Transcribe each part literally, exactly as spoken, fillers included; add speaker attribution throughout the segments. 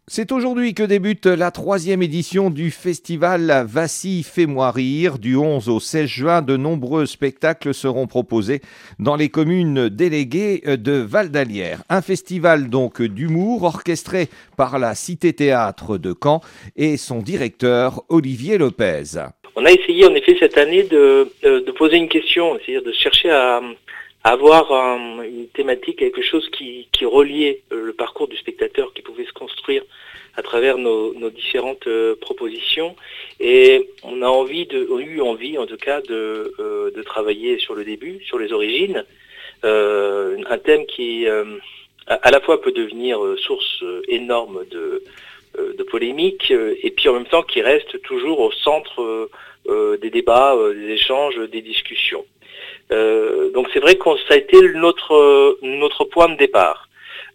Speaker 1: C'est aujourd'hui que débute la troisième édition du festival Vassy Fais-moi rire. Du onze au seize juin, de nombreux spectacles seront proposés dans les communes déléguées de Val d'Alière. Un festival donc d'humour orchestré par la Cité Théâtre de Caen et son directeur Olivier Lopez.
Speaker 2: On a essayé en effet cette année de, de poser une question, c'est-à-dire de chercher à... avoir un, une thématique, quelque chose qui, qui reliait le parcours du spectateur, qui pouvait se construire à travers nos, nos différentes euh, propositions. Et on a envie de, on a eu envie en tout cas de, euh, de travailler sur le début, sur les origines, euh, un thème qui euh, à, à la fois peut devenir source énorme de, euh, de polémiques, euh, et puis en même temps qui reste toujours au centre euh, des débats, euh, des échanges, des discussions. Euh, donc c'est vrai que ça a été notre notre point de départ.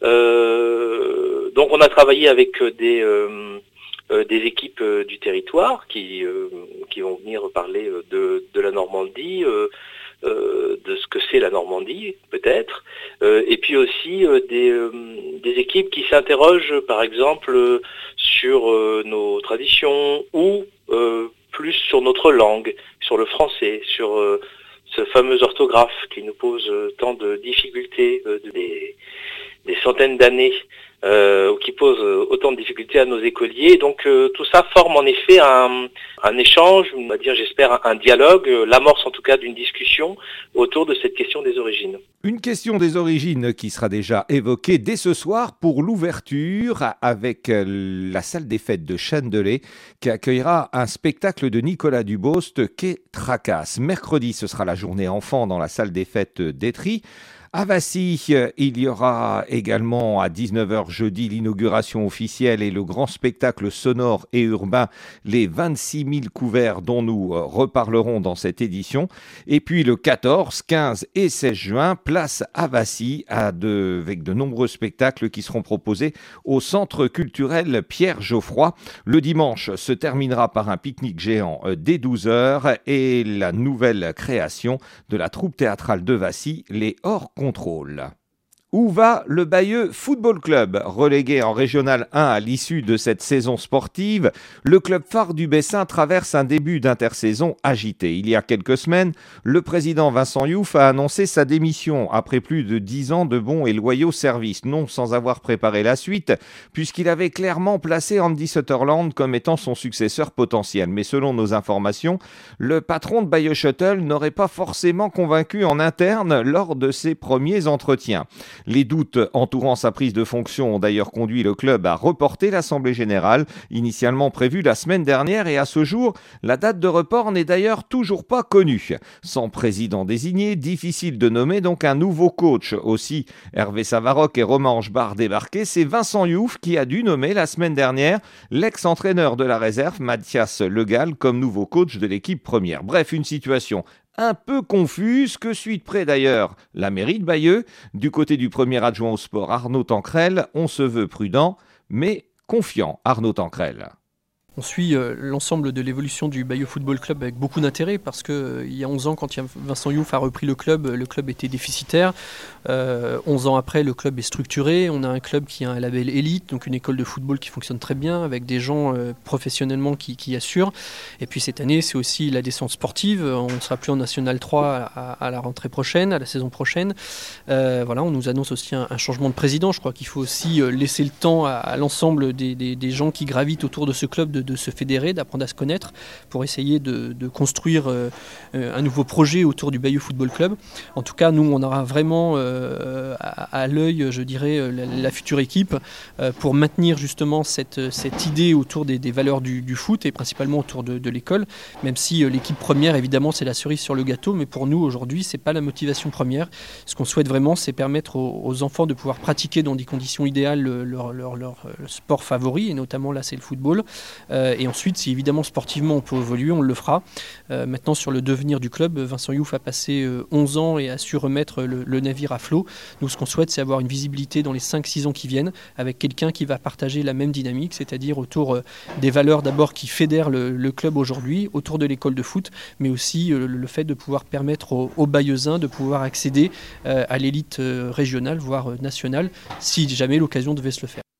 Speaker 2: Euh, donc on a travaillé avec des euh, euh, des équipes euh, du territoire qui euh, qui vont venir parler de de la Normandie, euh, euh, de ce que c'est la Normandie peut-être, euh, et puis aussi euh, des euh, des équipes qui s'interrogent par exemple euh, sur euh, nos traditions ou euh, plus sur notre langue, sur le français, sur euh, ce fameux orthographe qui nous pose tant de difficultés, euh, des, des centaines d'années, euh, qui pose autant de difficultés à nos écoliers. Donc euh, tout ça forme en effet un, un échange, on va dire j'espère un, un dialogue, l'amorce en tout cas d'une discussion autour de cette question des origines.
Speaker 1: Une question des origines qui sera déjà évoquée dès ce soir pour l'ouverture avec la salle des fêtes de Chandelay qui accueillera un spectacle de Nicolas Dubost qu'est Tracasse. Mercredi, ce sera la journée enfant dans la salle des fêtes d'Étry. À Vassy, il y aura également à dix-neuf heures jeudi l'inauguration officielle et le grand spectacle sonore et urbain, les vingt-six mille couverts dont nous reparlerons dans cette édition. Et puis le quatorze, quinze et seize juin, place à Vassy avec de nombreux spectacles qui seront proposés au centre culturel Pierre Geoffroy. Le dimanche se terminera par un pique-nique géant dès douze heures et la nouvelle création de la troupe théâtrale de Vassy, les Hors Contrôle. Où va le Bayeux Football Club? Relégué en Régional un à l'issue de cette saison sportive, le club phare du Bessin traverse un début d'intersaison agité. Il y a quelques semaines, le président Vincent Youf a annoncé sa démission après plus de dix ans de bons et loyaux services, non sans avoir préparé la suite, puisqu'il avait clairement placé Andy Sutherland comme étant son successeur potentiel. Mais selon nos informations, le patron de Bayeux Shuttle n'aurait pas forcément convaincu en interne lors de ses premiers entretiens. Les doutes entourant sa prise de fonction ont d'ailleurs conduit le club à reporter l'Assemblée Générale, initialement prévue la semaine dernière, et à ce jour, la date de report n'est d'ailleurs toujours pas connue. Sans président désigné, difficile de nommer donc un nouveau coach. Aussi, Hervé Savaroc et Romain Angebar débarqués, c'est Vincent Youf qui a dû nommer la semaine dernière l'ex-entraîneur de la réserve, Mathias Legal, comme nouveau coach de l'équipe première. Bref, une situation un peu confuse, que suit de près d'ailleurs la mairie de Bayeux. Du côté du premier adjoint au sport, Arnaud Tancrel, on se veut prudent, mais confiant, Arnaud Tancrel.
Speaker 3: On suit euh, l'ensemble de l'évolution du Bayeux Football Club avec beaucoup d'intérêt parce qu'il euh, y a onze ans, quand Vincent Youf a repris le club, le club était déficitaire. Euh, onze ans après, le club est structuré. On a un club qui a un label élite, donc une école de football qui fonctionne très bien, avec des gens euh, professionnellement qui, qui assurent. Et puis cette année, c'est aussi la descente sportive. On ne sera plus en National trois à, à la rentrée prochaine, à la saison prochaine. Euh, voilà, on nous annonce aussi un, un changement de président. Je crois qu'il faut aussi euh, laisser le temps à, à l'ensemble des, des, des gens qui gravitent autour de ce club de de se fédérer, d'apprendre à se connaître pour essayer de, de construire euh, un nouveau projet autour du Bayeux Football Club. En tout cas, nous, on aura vraiment euh, à, à l'œil, je dirais, la, la future équipe euh, pour maintenir justement cette, cette idée autour des, des valeurs du, du foot et principalement autour de, de l'école, même si euh, l'équipe première, évidemment, c'est la cerise sur le gâteau, mais pour nous, aujourd'hui, c'est pas la motivation première. Ce qu'on souhaite vraiment, c'est permettre aux, aux enfants de pouvoir pratiquer dans des conditions idéales leur, leur, leur sport favori, et notamment là, c'est le football. Euh, et ensuite, si évidemment sportivement on peut évoluer, on le fera. Euh, maintenant, sur le devenir du club, Vincent Youf a passé euh, onze ans et a su remettre le, le navire à flot. Nous, ce qu'on souhaite, c'est avoir une visibilité dans les cinq six ans qui viennent avec quelqu'un qui va partager la même dynamique, c'est-à-dire autour euh, des valeurs d'abord qui fédèrent le, le club aujourd'hui, autour de l'école de foot, mais aussi euh, le fait de pouvoir permettre aux, aux Bayeuxins de pouvoir accéder euh, à l'élite euh, régionale, voire euh, nationale, si jamais l'occasion devait se le faire.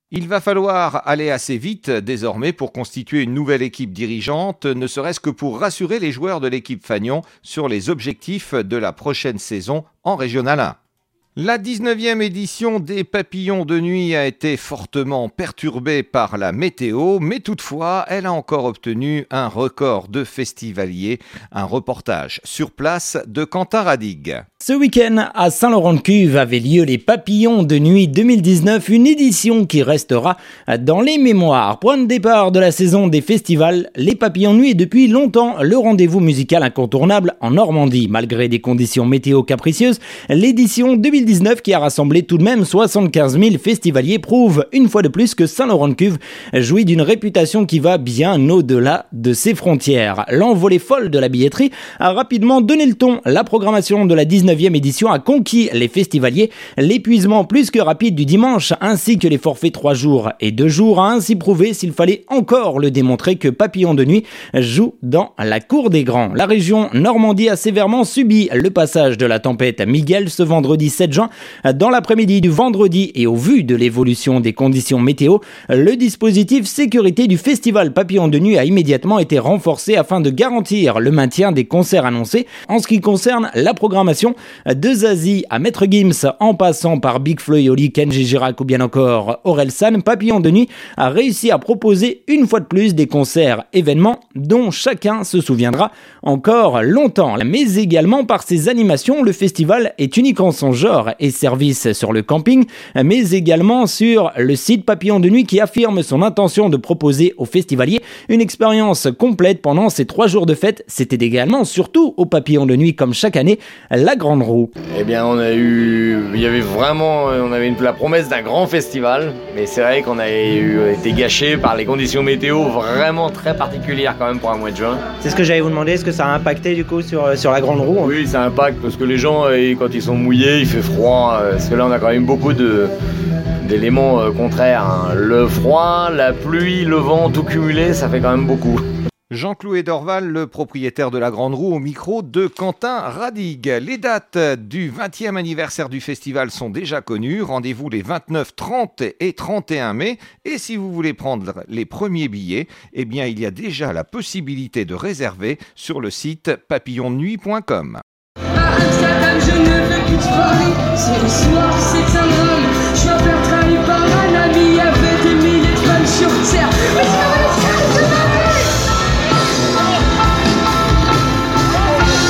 Speaker 1: Il va falloir aller assez vite désormais pour constituer une nouvelle équipe dirigeante, ne serait-ce que pour rassurer les joueurs de l'équipe Fagnon sur les objectifs de la prochaine saison en Régional un. La dix-neuvième édition des Papillons de nuit a été fortement perturbée par la météo, mais toutefois, elle a encore obtenu un record de festivaliers. Un reportage sur place de Quentin Radigue.
Speaker 4: Ce week-end, à Saint-Laurent-de-Cuve avaient lieu les Papillons de nuit deux mille dix-neuf, une édition qui restera dans les mémoires. Point de départ de la saison des festivals, les Papillons de nuit est depuis longtemps le rendez-vous musical incontournable en Normandie. Malgré des conditions météo capricieuses, l'édition deux mille dix-neuf, qui a rassemblé tout de même soixante-quinze mille festivaliers, prouve une fois de plus que Saint-Laurent-de-Cuve jouit d'une réputation qui va bien au-delà de ses frontières. L'envolée folle de la billetterie a rapidement donné le ton. La programmation de la dix-neuvième édition a conquis les festivaliers. L'épuisement plus que rapide du dimanche ainsi que les forfaits trois jours et deux jours a ainsi prouvé, s'il fallait encore le démontrer, que Papillon de nuit joue dans la cour des grands. La région Normandie a sévèrement subi le passage de la tempête Miguel ce vendredi sept juin. Dans l'après-midi du vendredi et au vu de l'évolution des conditions météo, le dispositif sécurité du festival Papillon de nuit a immédiatement été renforcé afin de garantir le maintien des concerts annoncés. En ce qui concerne la programmation, de Zazie à Maître Gims, en passant par Big Flo et Oli, Kenji Girac ou bien encore Orelsan, Papillon de nuit a réussi à proposer une fois de plus des concerts événements dont chacun se souviendra encore longtemps. Mais également par ses animations, le festival est unique en son genre et service sur le camping, mais également sur le site Papillon de nuit qui affirme son intention de proposer aux festivaliers une expérience complète pendant ces trois jours de fête. C'était également, surtout au Papillon de nuit comme chaque année, la grande roue.
Speaker 5: Eh bien, on a eu, il y avait vraiment, on avait une, la promesse d'un grand festival, mais c'est vrai qu'on a eu, été gâché par les conditions météo vraiment très particulières quand même pour un mois de juin.
Speaker 4: C'est ce que j'allais vous demander, est-ce que ça a impacté du coup sur, sur la grande roue?
Speaker 5: Oui, ça impacte parce que les gens, quand ils sont mouillés, il fait froid, parce que là on a quand même beaucoup de, d'éléments contraires, hein. Le froid, la pluie, le vent, tout cumulé, ça fait quand même beaucoup.
Speaker 1: Jean-Clouet Dorval, le propriétaire de la Grande Roue, au micro de Quentin Radigue. Les dates du vingtième anniversaire du festival sont déjà connues. Rendez-vous les vingt-neuf, trente et trente et un mai. Et si vous voulez prendre les premiers billets, eh bien, il y a déjà la possibilité de réserver sur le site papillon de nuit point com.